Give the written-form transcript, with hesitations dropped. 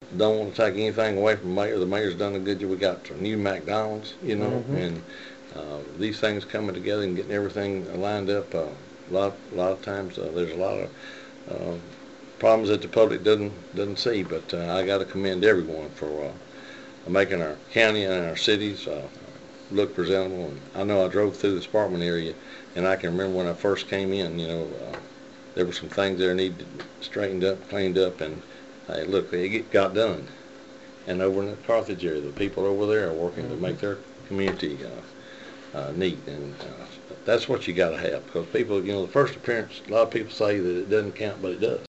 don't want to take anything away from the mayor. The mayor's done a good job. We got a new McDonald's, you know, and these things coming together and getting everything lined up. A lot of times there's a lot of uh, problems that the public doesn't see, but I got to commend everyone for making our county and our cities look presentable. And I know I drove through the Sparkman area, and I can remember when I first came in. You know, there were some things there needed straightened up, cleaned up, and hey, look, it got done. And over in the Carthage area, the people over there are working to make their community neat, and that's what you got to have, because people, you know, the first appearance. A lot of people say that it doesn't count, but it does.